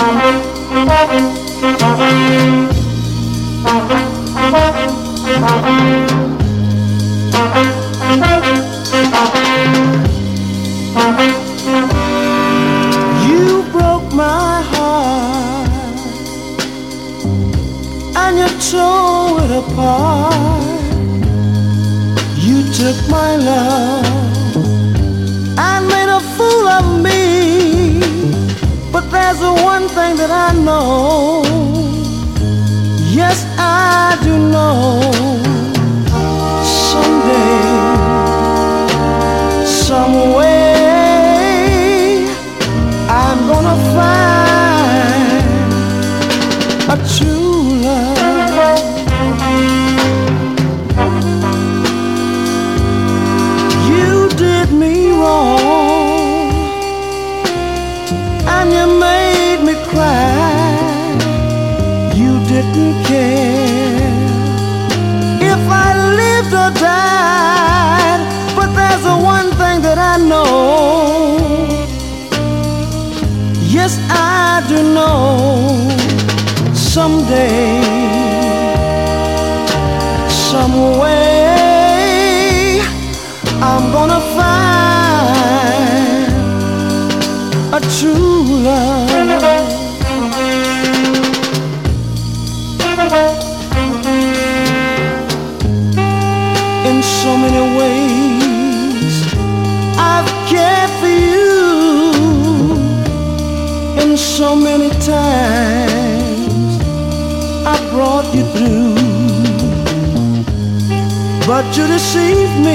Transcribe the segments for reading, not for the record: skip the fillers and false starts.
You broke my heart and you tore it apart. You took my love and made a fool of me. But there's one thing that I know. Yes, I do know. Someday, some way, I'm gonna find a true love. You did me wrong and you made me cry. You didn't care if I lived or died. But there's one thing that I know. Yes, I do know. Someday, some way, I'm gonna find a true love. In so many ways, I've cared for you. In so many times, I brought you through. But you deceived me,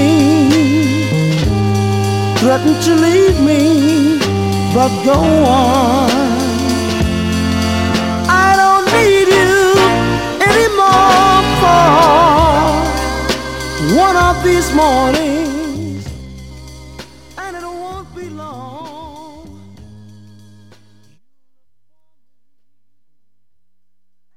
threatened to leave me. But go on, I don't need you anymore. For one of these mornings